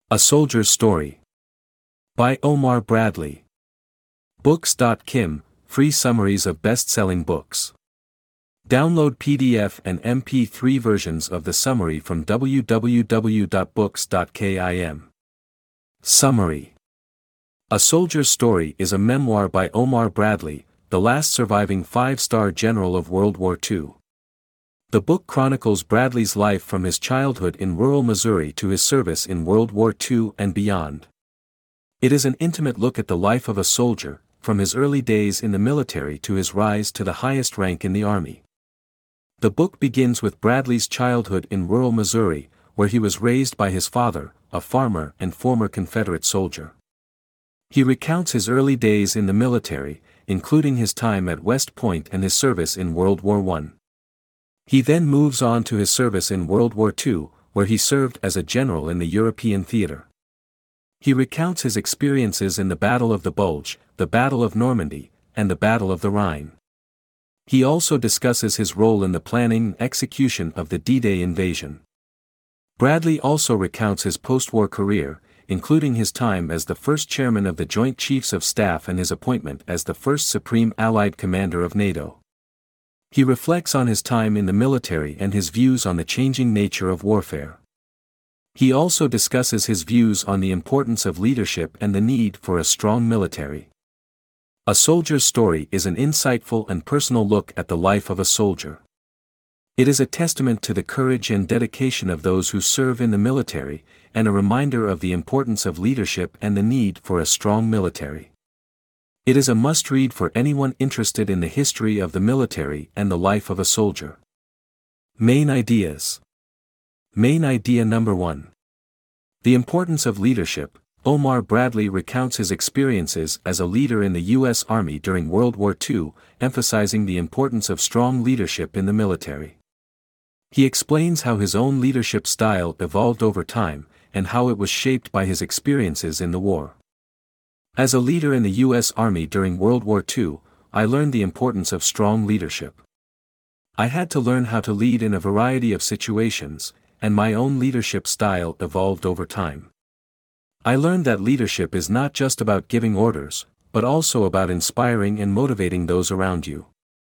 A Soldier's Story. By Omar Bradley. Books.kim, free summaries of best-selling books. Download PDF and MP3 versions of the summary from www.books.kim. Summary. A Soldier's Story is a memoir by Omar Bradley, the last surviving five-star general of World War II. The book chronicles Bradley's life from his childhood in rural Missouri to his service in World War II and beyond. It is an intimate look at the life of a soldier, from his early days in the military to his rise to the highest rank in the Army. The book begins with Bradley's childhood in rural Missouri, where he was raised by his father, a farmer and former Confederate soldier. He recounts his early days in the military, including his time at West Point and his service in World War I. He then moves on to his service in World War II, where he served as a general in the European theater. He recounts his experiences in the Battle of the Bulge, the Battle of Normandy, and the Battle of the Rhine. He also discusses his role in the planning and execution of the D-Day invasion. Bradley also recounts his post-war career, including his time as the first chairman of the Joint Chiefs of Staff and his appointment as the first Supreme Allied Commander of NATO. He reflects on his time in the military and his views on the changing nature of warfare. He also discusses his views on the importance of leadership and the need for a strong military. A Soldier's Story is an insightful and personal look at the life of a soldier. It is a testament to the courage and dedication of those who serve in the military, and a reminder of the importance of leadership and the need for a strong military. It is a must-read for anyone interested in the history of the military and the life of a soldier. Main ideas. Main idea number 1. The importance of leadership. Omar Bradley recounts his experiences as a leader in the U.S. Army during World War II, emphasizing the importance of strong leadership in the military. He explains how his own leadership style evolved over time, and how it was shaped by his experiences in the war. As a leader in the U.S. Army during World War II, I learned the importance of strong leadership. I had to learn how to lead in a variety of situations, and my own leadership style evolved over time. I learned that leadership is not just about giving orders, but also about inspiring and motivating those around you.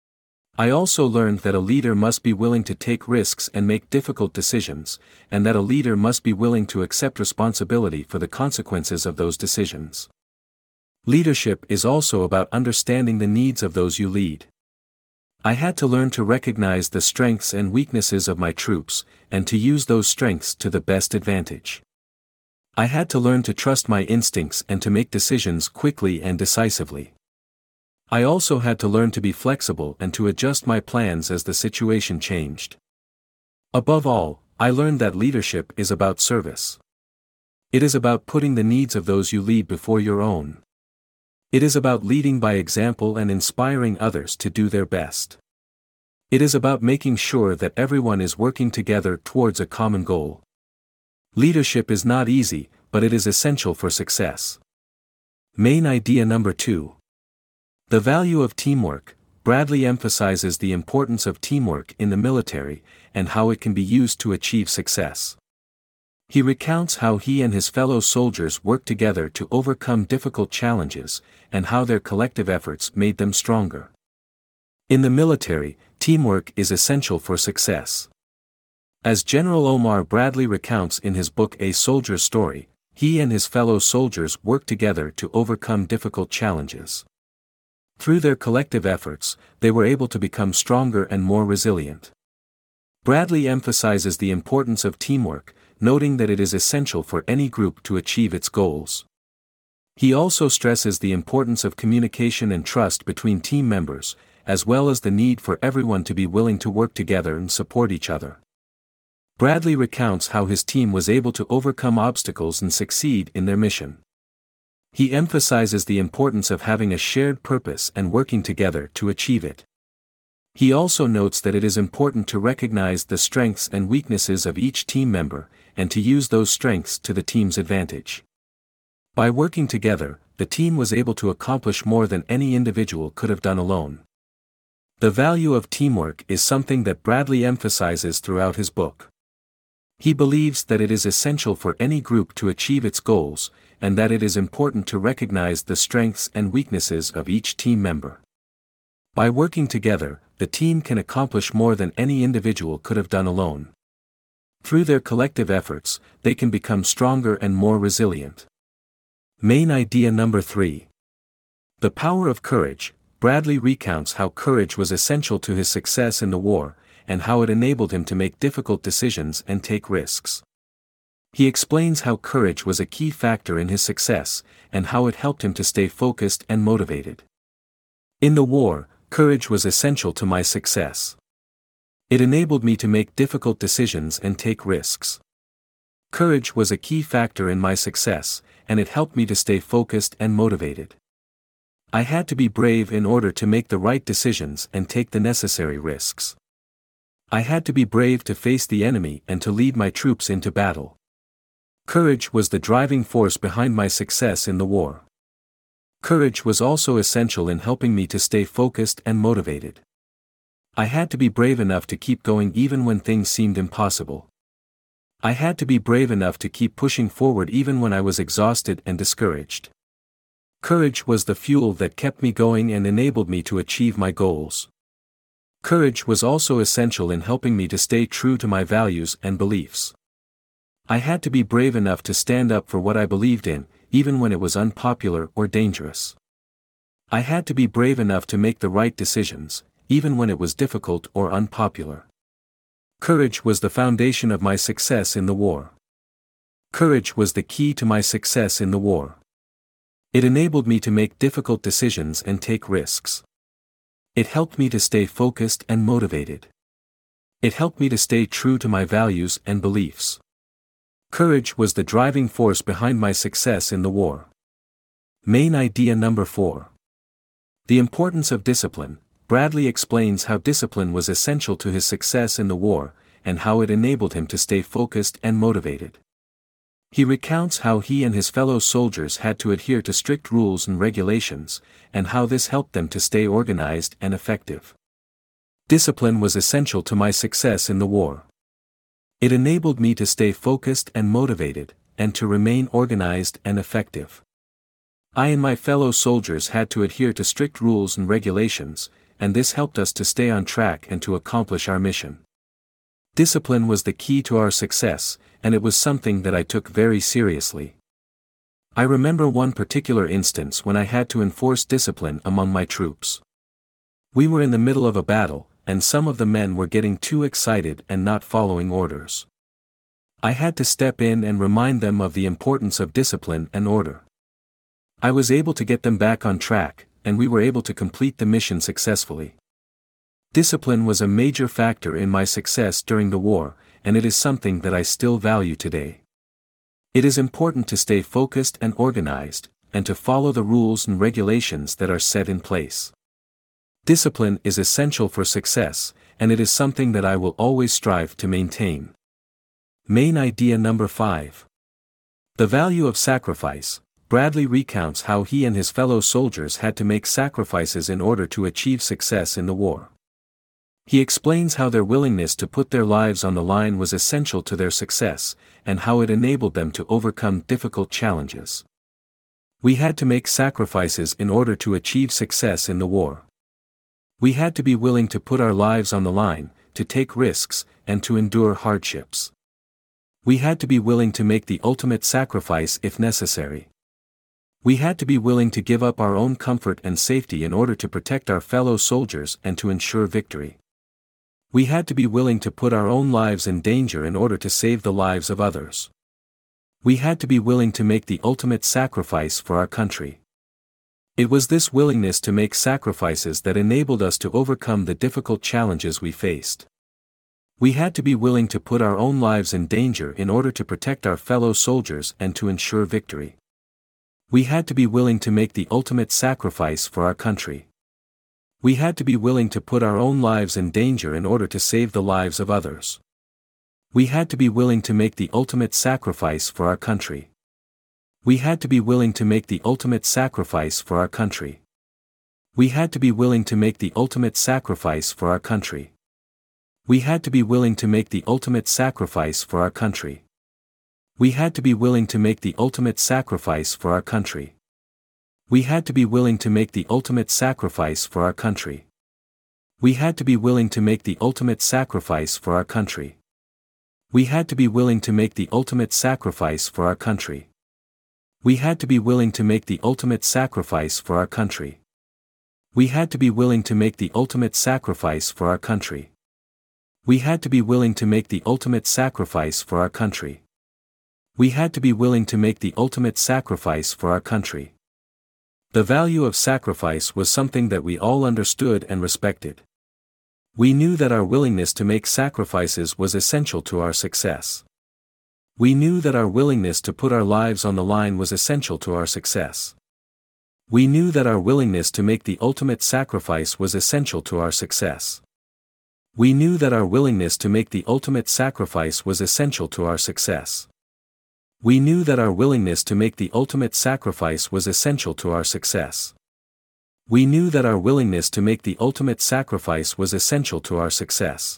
I also learned that a leader must be willing to take risks and make difficult decisions, and that a leader must be willing to accept responsibility for the consequences of those decisions. Leadership is also about understanding the needs of those you lead. I had to learn to recognize the strengths and weaknesses of my troops, and to use those strengths to the best advantage. I had to learn to trust my instincts and to make decisions quickly and decisively. I also had to learn to be flexible and to adjust my plans as the situation changed. Above all, I learned that leadership is about service. It is about putting the needs of those you lead before your own. It is about leading by example and inspiring others to do their best. It is about making sure that everyone is working together towards a common goal. Leadership is not easy, but it is essential for success. Main idea number 2. The value of teamwork. Bradley emphasizes the importance of teamwork in the military, and how it can be used to achieve success. He recounts how he and his fellow soldiers worked together to overcome difficult challenges, and how their collective efforts made them stronger. In the military, teamwork is essential for success. As General Omar Bradley recounts in his book A Soldier's Story, he and his fellow soldiers worked together to overcome difficult challenges. Through their collective efforts, they were able to become stronger and more resilient. Bradley emphasizes the importance of teamwork, noting that it is essential for any group to achieve its goals. He also stresses the importance of communication and trust between team members, as well as the need for everyone to be willing to work together and support each other. Bradley recounts how his team was able to overcome obstacles and succeed in their mission. He emphasizes the importance of having a shared purpose and working together to achieve it. He also notes that it is important to recognize the strengths and weaknesses of each team member, and to use those strengths to the team's advantage. By working together, the team was able to accomplish more than any individual could have done alone. The value of teamwork is something that Bradley emphasizes throughout his book. He believes that it is essential for any group to achieve its goals, and that it is important to recognize the strengths and weaknesses of each team member. By working together, the team can accomplish more than any individual could have done alone. Through their collective efforts, they can become stronger and more resilient. Main idea number 3. The power of courage. Bradley recounts how courage was essential to his success in the war, and how it enabled him to make difficult decisions and take risks. He explains how courage was a key factor in his success, and how it helped him to stay focused and motivated. In the war, courage was essential to my success. It enabled me to make difficult decisions and take risks. Courage was a key factor in my success, and it helped me to stay focused and motivated. I had to be brave in order to make the right decisions and take the necessary risks. I had to be brave to face the enemy and to lead my troops into battle. Courage was the driving force behind my success in the war. Courage was also essential in helping me to stay focused and motivated. I had to be brave enough to keep going even when things seemed impossible. I had to be brave enough to keep pushing forward even when I was exhausted and discouraged. Courage was the fuel that kept me going and enabled me to achieve my goals. Courage was also essential in helping me to stay true to my values and beliefs. I had to be brave enough to stand up for what I believed in, even when it was unpopular or dangerous. I had to be brave enough to make the right decisions, even when it was difficult or unpopular. Courage was the foundation of my success in the war. Courage was the key to my success in the war. It enabled me to make difficult decisions and take risks. It helped me to stay focused and motivated. It helped me to stay true to my values and beliefs. Courage was the driving force behind my success in the war. Main idea number 4. The importance of discipline. Bradley explains how discipline was essential to his success in the war, and how it enabled him to stay focused and motivated. He recounts how he and his fellow soldiers had to adhere to strict rules and regulations, and how this helped them to stay organized and effective. Discipline was essential to my success in the war. It enabled me to stay focused and motivated, and to remain organized and effective. I and my fellow soldiers had to adhere to strict rules and regulations, and this helped us to stay on track and to accomplish our mission. Discipline was the key to our success, and it was something that I took very seriously. I remember one particular instance when I had to enforce discipline among my troops. We were in the middle of a battle, and some of the men were getting too excited and not following orders. I had to step in and remind them of the importance of discipline and order. I was able to get them back on track, and we were able to complete the mission successfully. Discipline was a major factor in my success during the war, and it is something that I still value today. It is important to stay focused and organized, and to follow the rules and regulations that are set in place. Discipline is essential for success, and it is something that I will always strive to maintain. Main idea number 5. The value of sacrifice. Bradley recounts how he and his fellow soldiers had to make sacrifices in order to achieve success in the war. He explains how their willingness to put their lives on the line was essential to their success, and how it enabled them to overcome difficult challenges. We had to make sacrifices in order to achieve success in the war. We had to be willing to put our lives on the line, to take risks, and to endure hardships. We had to be willing to make the ultimate sacrifice if necessary. We had to be willing to give up our own comfort and safety in order to protect our fellow soldiers and to ensure victory. We had to be willing to put our own lives in danger in order to save the lives of others. We had to be willing to make the ultimate sacrifice for our country. It was this willingness to make sacrifices that enabled us to overcome the difficult challenges we faced. We had to be willing to put our own lives in danger in order to protect our fellow soldiers and to ensure victory. We had to be willing to make the ultimate sacrifice for our country. We had to be willing to put our own lives in danger in order to save the lives of others. We had to be willing to make the ultimate sacrifice for our country. We had to be willing to make the ultimate sacrifice for our country. We had to be willing to make the ultimate sacrifice for our country. We had to be willing to make the ultimate sacrifice for our country. We had to be willing to make the ultimate sacrifice for our country. We had to be willing to make the ultimate sacrifice for our country. We had to be willing to make the ultimate sacrifice for our country. We had to be willing to make the ultimate sacrifice for our country. We had to be willing to make the ultimate sacrifice for our country. We had to be willing to make the ultimate sacrifice for our country. We had to be willing to make the ultimate sacrifice for our country. We had to be willing to make the ultimate sacrifice for our country. The value of sacrifice was something that we all understood and respected. We knew that our willingness to make sacrifices was essential to our success. We knew that our willingness to put our lives on the line was essential to our success. We knew that our willingness to make the ultimate sacrifice was essential to our success. We knew that our willingness to make the ultimate sacrifice was essential to our success. We knew that our willingness to make the ultimate sacrifice was essential to our success. We knew that our willingness to make the ultimate sacrifice was essential to our success.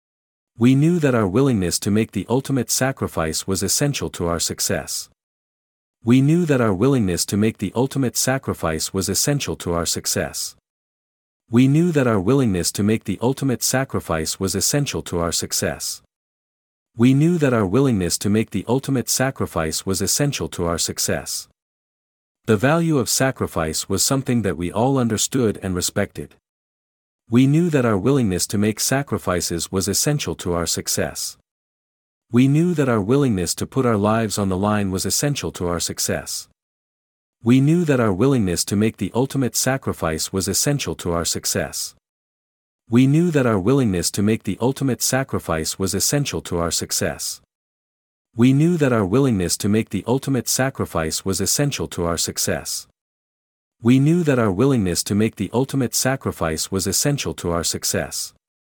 We knew that our willingness to make the ultimate sacrifice was essential to our success. We knew that our willingness to make the ultimate sacrifice was essential to our success. We knew that our willingness to make the ultimate sacrifice was essential to our success. We knew that our willingness to make the ultimate sacrifice was essential to our success. The value of sacrifice was something that we all understood and respected. We knew that our willingness to make sacrifices was essential to our success. We knew that our willingness to put our lives on the line was essential to our success. We knew that our willingness to make the ultimate sacrifice was essential to our success. We knew that our willingness to make the ultimate sacrifice was essential to our success. We knew that our willingness to make the ultimate sacrifice was essential to our success. We knew that our willingness to make the ultimate sacrifice was essential to our success.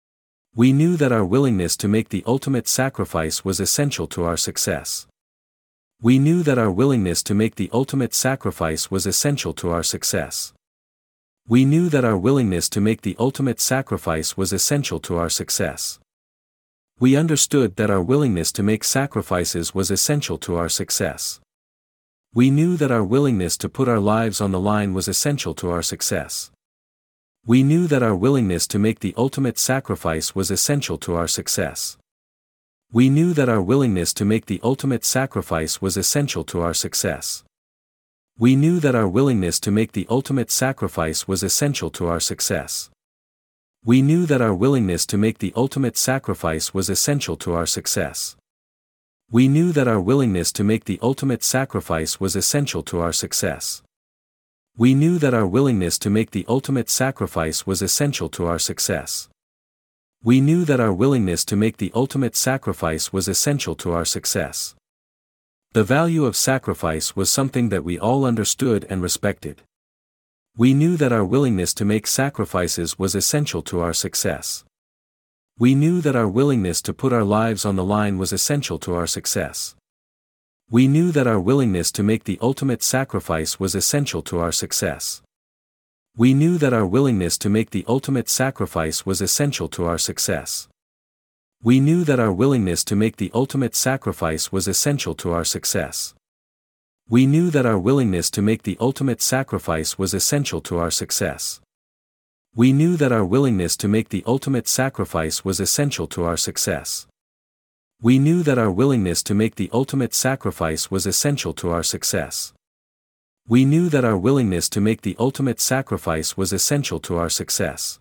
We knew that our willingness to make the ultimate sacrifice was essential to our success. We knew that our willingness to make the ultimate sacrifice was essential to our success. We knew that our willingness to make the ultimate sacrifice was essential to our success. We understood that our willingness to make sacrifices was essential to our success. We knew that our willingness to put our lives on the line was essential to our success. We knew that our willingness to make the ultimate sacrifice was essential to our success. We knew that our willingness to make the ultimate sacrifice was essential to our success. We knew that our willingness to make the ultimate sacrifice was essential to our success. We knew that our willingness to make the ultimate sacrifice was essential to our success. We knew that our willingness to make the ultimate sacrifice was essential to our success. We knew that our willingness to make the ultimate sacrifice was essential to our success. We knew that our willingness to make the ultimate sacrifice was essential to our success. The value of sacrifice was something that we all understood and respected. We knew that our willingness to make sacrifices was essential to our success. We knew that our willingness to put our lives on the line was essential to our success. We knew that our willingness to make the ultimate sacrifice was essential to our success. We knew that our willingness to make the ultimate sacrifice was essential to our success. We knew that our willingness to make the ultimate sacrifice was essential to our success. We knew that our willingness to make the ultimate sacrifice was essential to our success. We knew that our willingness to make the ultimate sacrifice was essential to our success. We knew that our willingness to make the ultimate sacrifice was essential to our success. We knew that our willingness to make the ultimate sacrifice was essential to our success.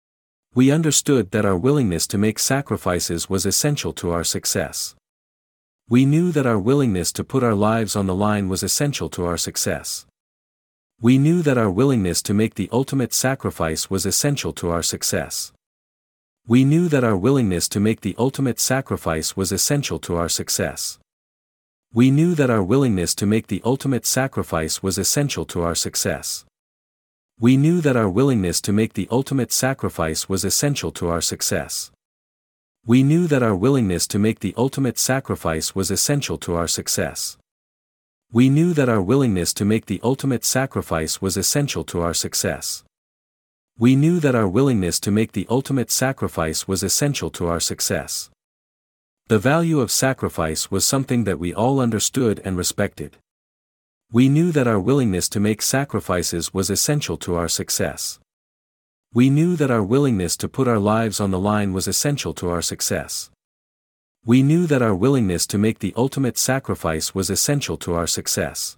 We understood that our willingness to make sacrifices was essential to our success. We knew that our willingness to put our lives on the line was essential to our success. We knew that our willingness to make the ultimate sacrifice was essential to our success. We knew that our willingness to make the ultimate sacrifice was essential to our success. We knew that our willingness to make the ultimate sacrifice was essential to our success. We knew that our willingness to make the ultimate sacrifice was essential to our success. We knew that our willingness to make the ultimate sacrifice was essential to our success. We knew that our willingness to make the ultimate sacrifice was essential to our success. We knew that our willingness to make the ultimate sacrifice was essential to our success. The value of sacrifice was something that we all understood and respected. We knew that our willingness to make sacrifices was essential to our success. We knew that our willingness to put our lives on the line was essential to our success. We knew that our willingness to make the ultimate sacrifice was essential to our success.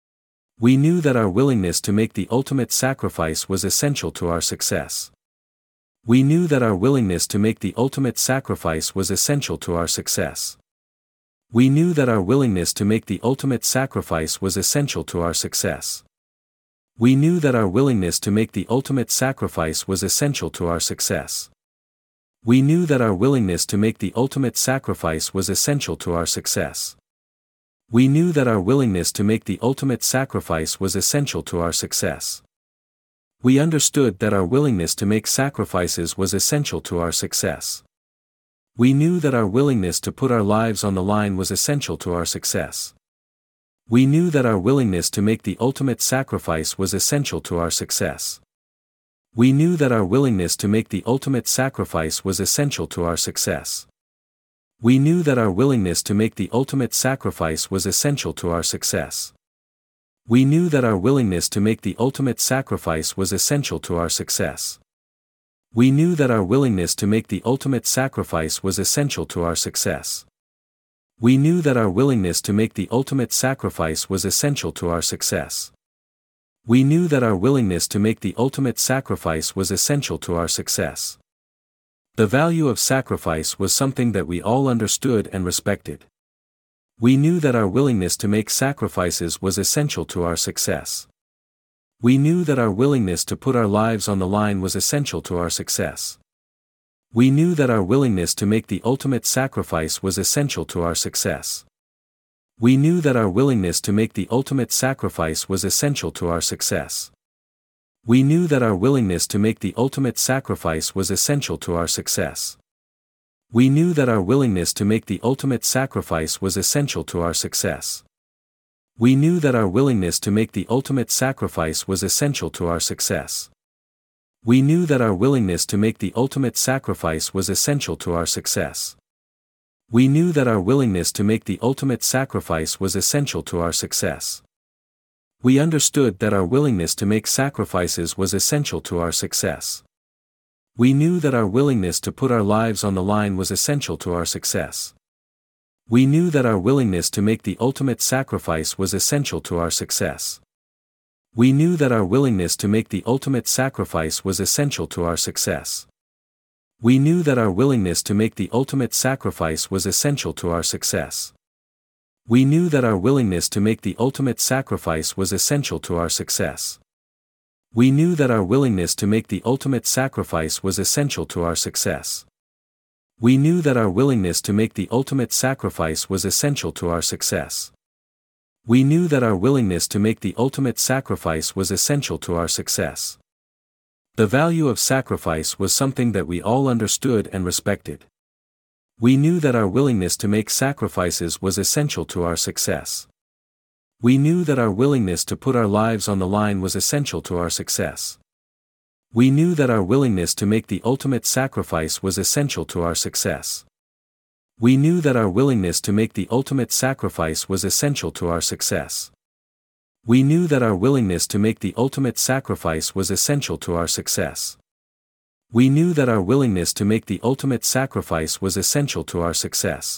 We knew that our willingness to make the ultimate sacrifice was essential to our success. We knew that our willingness to make the ultimate sacrifice was essential to our success. We knew that our willingness to make the ultimate sacrifice was essential to our success. We knew that our willingness to make the ultimate sacrifice was essential to our success. We knew that our willingness to make the ultimate sacrifice was essential to our success. We knew that our willingness to make the ultimate sacrifice was essential to our success. We understood that our willingness to make sacrifices was essential to our success. We knew that our willingness to put our lives on the line was essential to our success. We knew that our willingness to make the ultimate sacrifice was essential to our success. We knew that our willingness to make the ultimate sacrifice was essential to our success. We knew that our willingness to make the ultimate sacrifice was essential to our success. We knew that our willingness to make the ultimate sacrifice was essential to our success. We knew that our willingness to make the ultimate sacrifice was essential to our success. We knew that our willingness to make the ultimate sacrifice was essential to our success. We knew that our willingness to make the ultimate sacrifice was essential to our success. The value of sacrifice was something that we all understood and respected. We knew that our willingness to make sacrifices was essential to our success. We knew that our willingness to put our lives on the line was essential to our success. We knew that our willingness to make the ultimate sacrifice was essential to our success. We knew that our willingness to make the ultimate sacrifice was essential to our success. We knew that our willingness to make the ultimate sacrifice was essential to our success. We knew that our willingness to make the ultimate sacrifice was essential to our success. We knew that our willingness to make the ultimate sacrifice was essential to our success. We knew that our willingness to make the ultimate sacrifice was essential to our success. We knew that our willingness to make the ultimate sacrifice was essential to our success. We understood that our willingness to make sacrifices was essential to our success. We knew that our willingness to put our lives on the line was essential to our success. We knew that our willingness to make the ultimate sacrifice was essential to our success. We knew that our willingness to make the ultimate sacrifice was essential to our success. We knew that our willingness to make the ultimate sacrifice was essential to our success. We knew that our willingness to make the ultimate sacrifice was essential to our success. We knew that our willingness to make the ultimate sacrifice was essential to our success. We knew that our willingness to make the ultimate sacrifice was essential to our success. We knew that our willingness to make the ultimate sacrifice was essential to our success. The value of sacrifice was something that we all understood and respected. We knew that our willingness to make sacrifices was essential to our success. We knew that our willingness to put our lives on the line was essential to our success. We knew that our willingness to make the ultimate sacrifice was essential to our success. We knew that our willingness to make the ultimate sacrifice was essential to our success. We knew that our willingness to make the ultimate sacrifice was essential to our success. We knew that our willingness to make the ultimate sacrifice was essential to our success.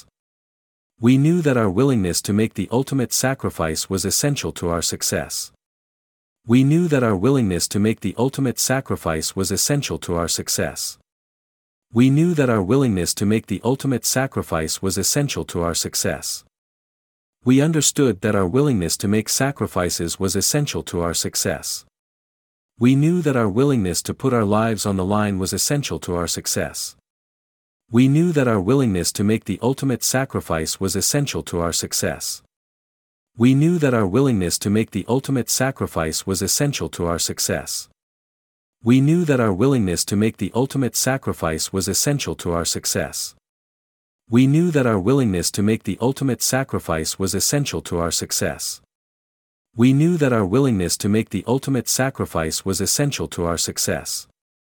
We knew that our willingness to make the ultimate sacrifice was essential to our success. We knew that our willingness to make the ultimate sacrifice was essential to our success. We knew that our willingness to make the ultimate sacrifice was essential to our success. We understood that our willingness to make sacrifices was essential to our success. We knew that our willingness to put our lives on the line was essential to our success. We knew that our willingness to make the ultimate sacrifice was essential to our success. We knew that our willingness to make the ultimate sacrifice was essential to our success. We knew that our willingness to make the ultimate sacrifice was essential to our success. We knew that our willingness to make the ultimate sacrifice was essential to our success. We knew that our willingness to make the ultimate sacrifice was essential to our success.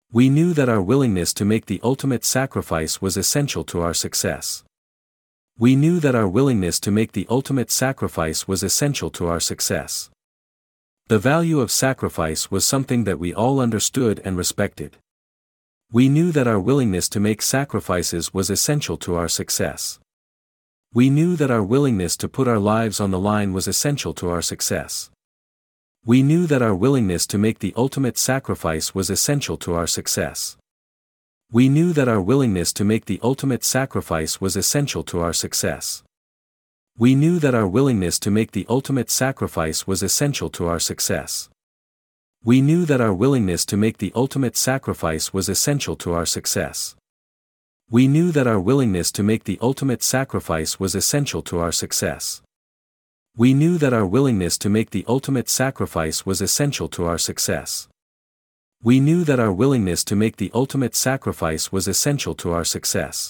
We knew that our willingness to make the ultimate sacrifice was essential to our success. We knew that our willingness to make the ultimate sacrifice was essential to our success. The value of sacrifice was something that we all understood and respected. We knew that our willingness to make sacrifices was essential to our success. We knew that our willingness to put our lives on the line was essential to our success. We knew that our willingness to make the ultimate sacrifice was essential to our success. We knew that our willingness to make the ultimate sacrifice was essential to our success. We knew that our willingness to make the ultimate sacrifice was essential to our success. We knew that our willingness to make the ultimate sacrifice was essential to our success. We knew that our willingness to make the ultimate sacrifice was essential to our success. We knew that our willingness to make the ultimate sacrifice was essential to our success. We knew that our willingness to make the ultimate sacrifice was essential to our success.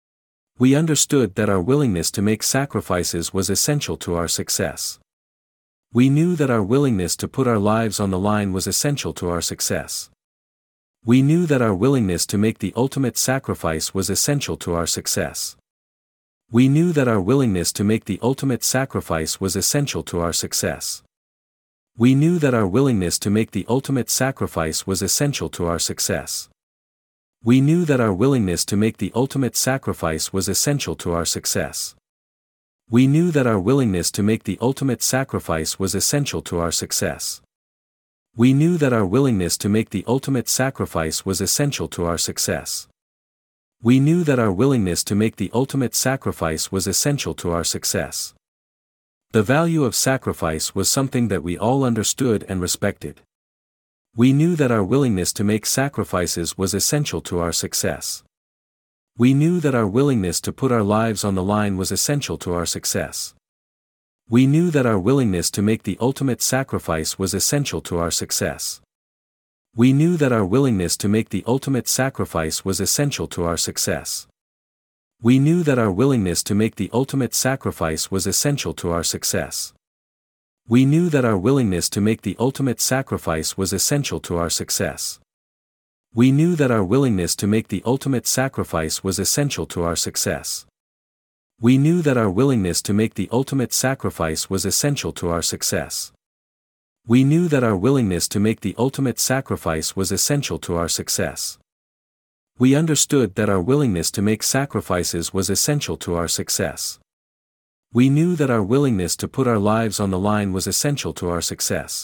We understood that our willingness to make sacrifices was essential to our success. We knew that our willingness to put our lives on the line was essential to our success. We knew that our willingness to make the ultimate sacrifice was essential to our success. We knew that our willingness to make the ultimate sacrifice was essential to our success. We knew that our willingness to make the ultimate sacrifice was essential to our success. We knew that our willingness to make the ultimate sacrifice was essential to our success. We knew that our willingness to make the ultimate sacrifice was essential to our success. We knew that our willingness to make the ultimate sacrifice was essential to our success. We knew that our willingness to make the ultimate sacrifice was essential to our success. The value of sacrifice was something that we all understood and respected. We knew that our willingness to make sacrifices was essential to our success. We knew that our willingness to put our lives on the line was essential to our success. We knew that our willingness to make the ultimate sacrifice was essential to our success. We knew that our willingness to make the ultimate sacrifice was essential to our success. We knew that our willingness to make the ultimate sacrifice was essential to our success. We knew that our willingness to make the ultimate sacrifice was essential to our success. We knew that our willingness to make the ultimate sacrifice was essential to our success. We knew that our willingness to make the ultimate sacrifice was essential to our success. We knew that our willingness to make the ultimate sacrifice was essential to our success. We understood that our willingness to make sacrifices was essential to our success. We knew that our willingness to put our lives on the line was essential to our success.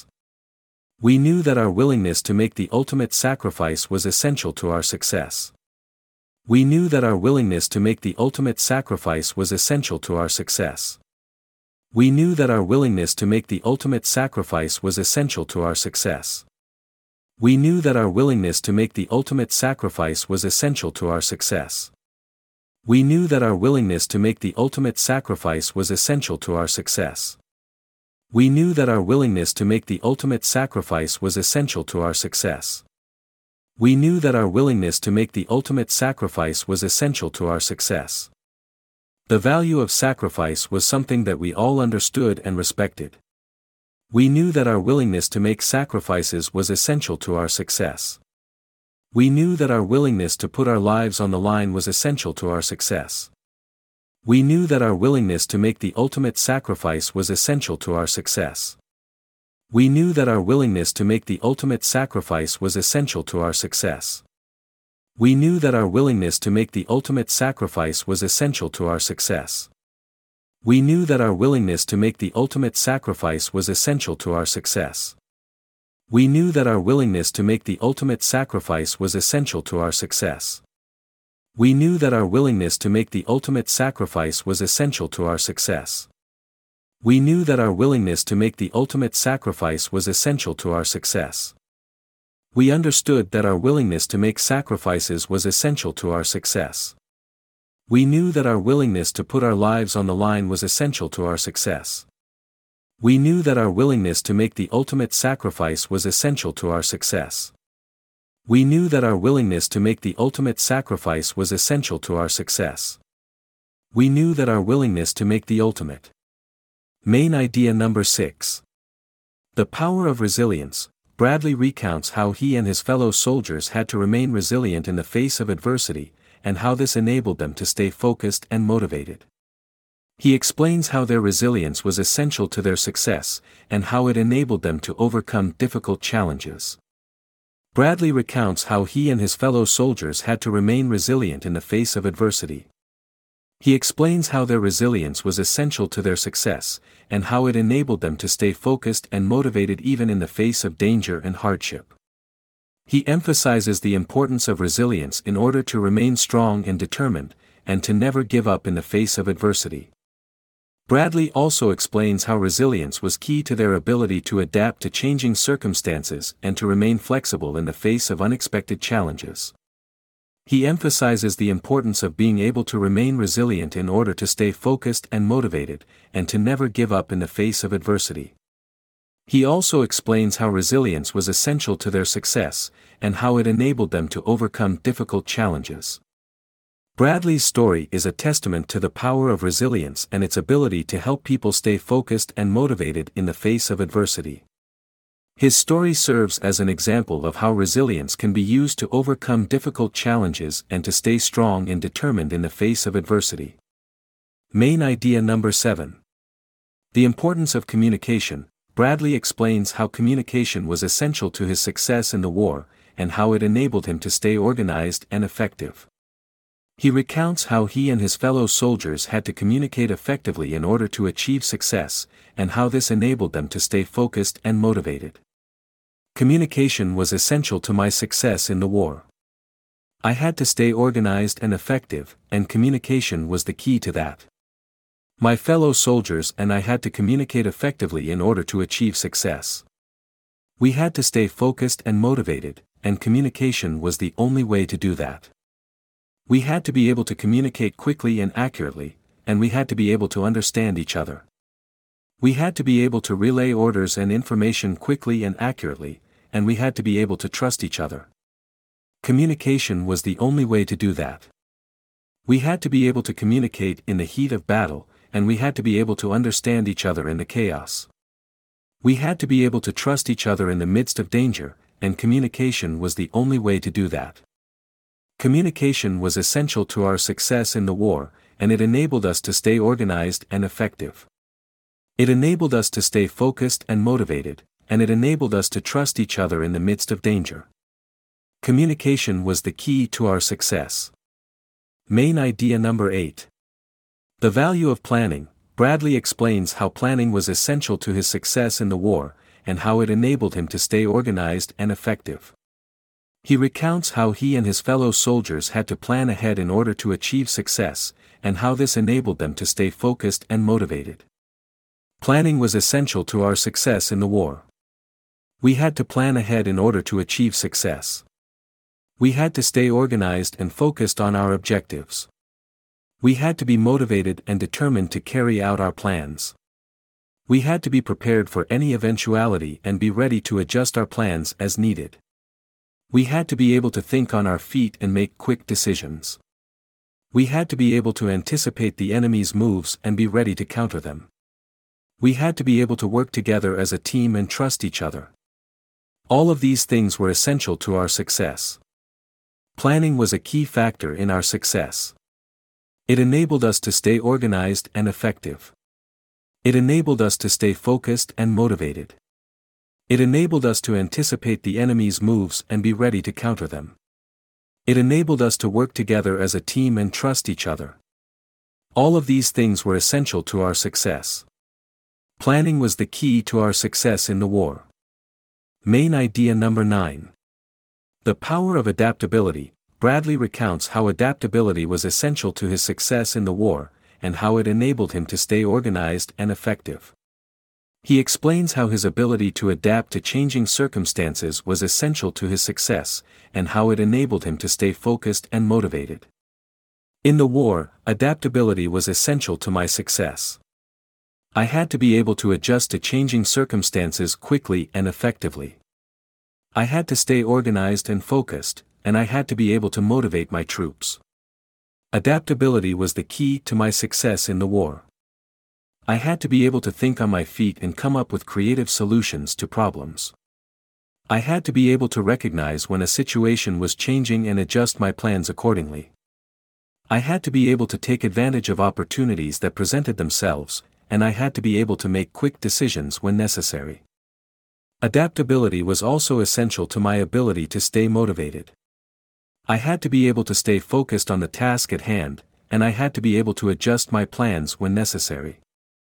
We knew that our willingness to make the ultimate sacrifice was essential to our success. We knew that our willingness to make the ultimate sacrifice was essential to our success. We knew that our willingness to make the ultimate sacrifice was essential to our success. We knew that our willingness to make the ultimate sacrifice was essential to our success. We knew that our willingness to make the ultimate sacrifice was essential to our success. We knew that our willingness to make the ultimate sacrifice was essential to our success. We knew that our willingness to make the ultimate sacrifice was essential to our success. The value of sacrifice was something that we all understood and respected. We knew that our willingness to make sacrifices was essential to our success. We knew that our willingness to put our lives on the line was essential to our success. We knew that our willingness to make the ultimate sacrifice was essential to our success. We knew that our willingness to make the ultimate sacrifice was essential to our success. We knew that our willingness to make the ultimate sacrifice was essential to our success. We knew that our willingness to make the ultimate sacrifice was essential to our success. We knew that our willingness to make the ultimate sacrifice was essential to our success. We knew that our willingness to make the ultimate sacrifice was essential to our success. We knew that our willingness to make the ultimate sacrifice was essential to our success. We understood that our willingness to make sacrifices was essential to our success. We knew that our willingness to put our lives on the line was essential to our success. We knew that our willingness to make the ultimate sacrifice was essential to our success. We knew that our willingness to make the ultimate sacrifice was essential to our success. We knew that our willingness to make the ultimate. Main idea number 6. The power of resilience. Bradley recounts how he and his fellow soldiers had to remain resilient in the face of adversity, and how this enabled them to stay focused and motivated. He explains how their resilience was essential to their success, and how it enabled them to overcome difficult challenges. Bradley recounts how he and his fellow soldiers had to remain resilient in the face of adversity. He explains how their resilience was essential to their success, and how it enabled them to stay focused and motivated even in the face of danger and hardship. He emphasizes the importance of resilience in order to remain strong and determined, and to never give up in the face of adversity. Bradley also explains how resilience was key to their ability to adapt to changing circumstances and to remain flexible in the face of unexpected challenges. He emphasizes the importance of being able to remain resilient in order to stay focused and motivated, and to never give up in the face of adversity. He also explains how resilience was essential to their success, and how it enabled them to overcome difficult challenges. Bradley's story is a testament to the power of resilience and its ability to help people stay focused and motivated in the face of adversity. His story serves as an example of how resilience can be used to overcome difficult challenges and to stay strong and determined in the face of adversity. Main idea number 7. The importance of communication. Bradley explains how communication was essential to his success in the war, and how it enabled him to stay organized and effective. He recounts how he and his fellow soldiers had to communicate effectively in order to achieve success, and how this enabled them to stay focused and motivated. Communication was essential to my success in the war. I had to stay organized and effective, and communication was the key to that. My fellow soldiers and I had to communicate effectively in order to achieve success. We had to stay focused and motivated, and communication was the only way to do that. We had to be able to communicate quickly and accurately, and we had to be able to understand each other. We had to be able to relay orders and information quickly and accurately, and we had to be able to trust each other. Communication was the only way to do that. We had to be able to communicate in the heat of battle, and we had to be able to understand each other in the chaos. We had to be able to trust each other in the midst of danger, and communication was the only way to do that. Communication was essential to our success in the war, and it enabled us to stay organized and effective. It enabled us to stay focused and motivated, and it enabled us to trust each other in the midst of danger. Communication was the key to our success. Main idea number 8. The value of planning. Bradley explains how planning was essential to his success in the war, and how it enabled him to stay organized and effective. He recounts how he and his fellow soldiers had to plan ahead in order to achieve success, and how this enabled them to stay focused and motivated. Planning was essential to our success in the war. We had to plan ahead in order to achieve success. We had to stay organized and focused on our objectives. We had to be motivated and determined to carry out our plans. We had to be prepared for any eventuality and be ready to adjust our plans as needed. We had to be able to think on our feet and make quick decisions. We had to be able to anticipate the enemy's moves and be ready to counter them. We had to be able to work together as a team and trust each other. All of these things were essential to our success. Planning was a key factor in our success. It enabled us to stay organized and effective. It enabled us to stay focused and motivated. It enabled us to anticipate the enemy's moves and be ready to counter them. It enabled us to work together as a team and trust each other. All of these things were essential to our success. Planning was the key to our success in the war. Main idea number 9. The power of adaptability. Bradley recounts how adaptability was essential to his success in the war, and how it enabled him to stay organized and effective. He explains how his ability to adapt to changing circumstances was essential to his success, and how it enabled him to stay focused and motivated. In the war, adaptability was essential to my success. I had to be able to adjust to changing circumstances quickly and effectively. I had to stay organized and focused, and I had to be able to motivate my troops. Adaptability was the key to my success in the war. I had to be able to think on my feet and come up with creative solutions to problems. I had to be able to recognize when a situation was changing and adjust my plans accordingly. I had to be able to take advantage of opportunities that presented themselves, and I had to be able to make quick decisions when necessary. Adaptability was also essential to my ability to stay motivated. I had to be able to stay focused on the task at hand, and I had to be able to adjust my plans when necessary.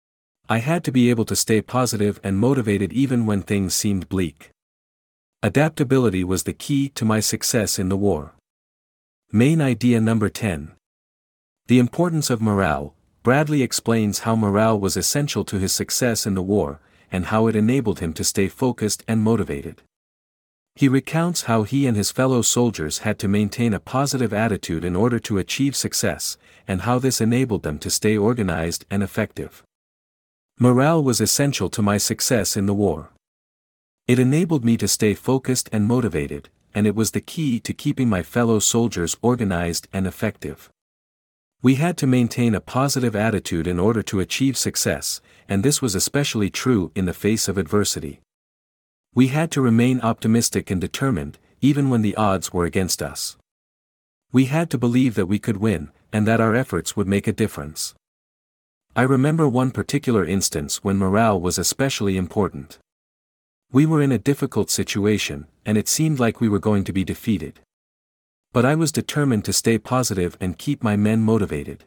I had to be able to stay positive and motivated even when things seemed bleak. Adaptability was the key to my success in the war. Main idea number 10. The importance of morale. Bradley explains how morale was essential to his success in the war, and how it enabled him to stay focused and motivated. He recounts how he and his fellow soldiers had to maintain a positive attitude in order to achieve success, and how this enabled them to stay organized and effective. Morale was essential to my success in the war. It enabled me to stay focused and motivated, and it was the key to keeping my fellow soldiers organized and effective. We had to maintain a positive attitude in order to achieve success, and this was especially true in the face of adversity. We had to remain optimistic and determined, even when the odds were against us. We had to believe that we could win, and that our efforts would make a difference. I remember one particular instance when morale was especially important. We were in a difficult situation, and it seemed like we were going to be defeated. But I was determined to stay positive and keep my men motivated.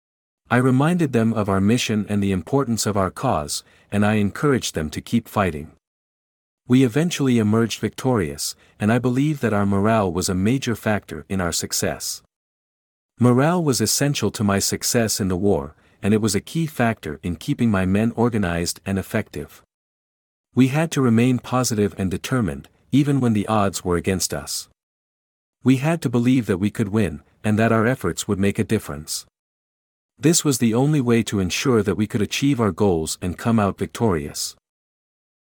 I reminded them of our mission and the importance of our cause, and I encouraged them to keep fighting. We eventually emerged victorious, and I believe that our morale was a major factor in our success. Morale was essential to my success in the war, and it was a key factor in keeping my men organized and effective. We had to remain positive and determined, even when the odds were against us. We had to believe that we could win, and that our efforts would make a difference. This was the only way to ensure that we could achieve our goals and come out victorious.